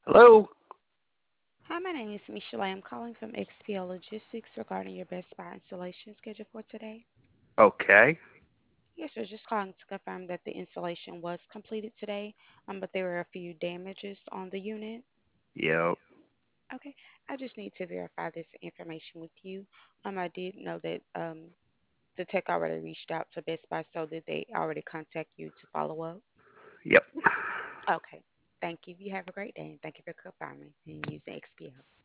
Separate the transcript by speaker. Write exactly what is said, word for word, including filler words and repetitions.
Speaker 1: Hello?
Speaker 2: Hi, my name is Michelle. I am calling from X P L Logistics regarding your Best Buy installation schedule for today.
Speaker 1: Okay.
Speaker 2: Yes, we're just calling to confirm that the installation was completed today, um, but there were a few damages on the unit.
Speaker 1: Yep.
Speaker 2: Okay, I just need to verify this information with you. Um, I did know that um, the tech already reached out to Best Buy, so did they already contact you to follow up?
Speaker 1: Yep.
Speaker 2: Okay, thank you. You have a great day, and thank you for confirming and using X P L.